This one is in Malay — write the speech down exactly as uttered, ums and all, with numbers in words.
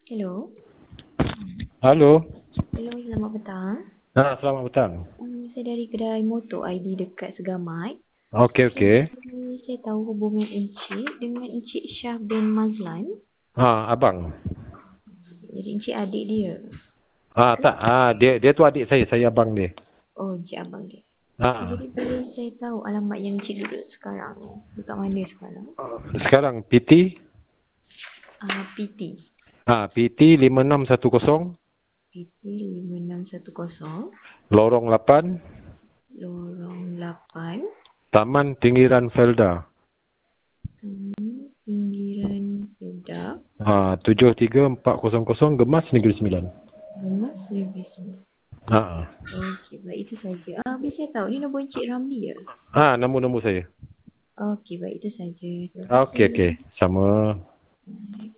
Hello. Halo. Hello, selamat petang. Ha, selamat petang. Um, saya dari kedai motor I D dekat Segamai. Okey, okey. Jadi, saya tahu hubungan Encik dengan Encik Syah bin Mazlan. Ha, abang. Jadi, Encik adik dia. Ha, tak. Ha, dia dia tu adik saya, saya abang dia. Oh, Encik abang dia. Ha. Jadi, boleh saya tahu alamat yang Encik duduk sekarang? Dekat mana sekarang? Sekarang P T. Uh, P T. Ha, P T lima enam satu kosong. P T lima enam satu kosong. Lorong lapan. Lorong lapan. Taman Pinggiran Felda. Hmm, Pinggiran Felda. Ha, tujuh tiga empat kosong kosong Gemas Negeri Sembilan. Gemas Negeri Sembilan. Ha. Okey, baik itu saja. Ah, boleh saya tahu ni nombor Encik Ramli ya? Ha, nombor-nombor saya. Okey, baik itu saja. Terima Okey, kasih. okey. Sama.